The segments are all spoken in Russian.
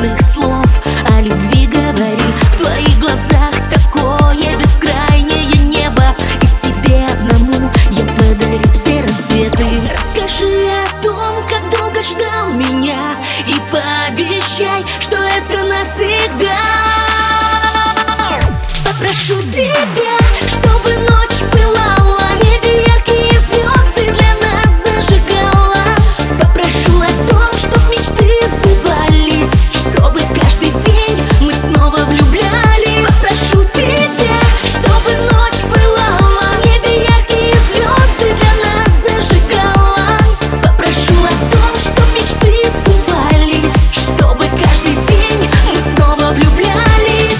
нежных слов о любви говори. В твоих глазах такое бескрайнее небо, и тебе одному я подарю все рассветы. Расскажи о том, как долго ждал меня, и пообещай, что это навсегда. Попрошу тебя, чтобы ночь пылала, в небе яркие звезды для нас зажигала. Попрошу о том, чтоб мечты сбывались, чтобы каждый день мы снова влюблялись. Попрошу тебя, чтобы ночь пылала, в небе яркие звезды для нас зажигала. Попрошу о том, чтоб мечты сбывались, чтобы каждый день мы снова влюблялись.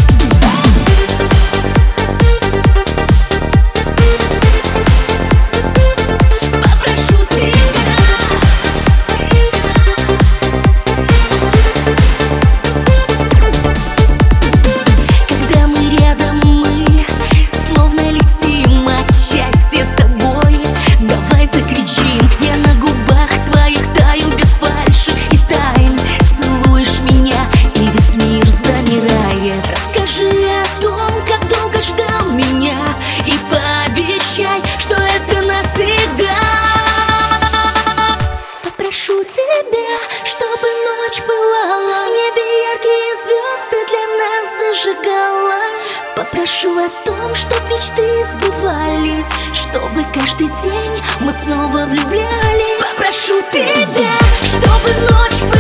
Прошу тебя, чтобы ночь пылала, в небе яркие звезды для нас зажигала. Попрошу о том, чтоб мечты сбывались, чтобы каждый день мы снова влюблялись. Попрошу тебя, чтобы ночь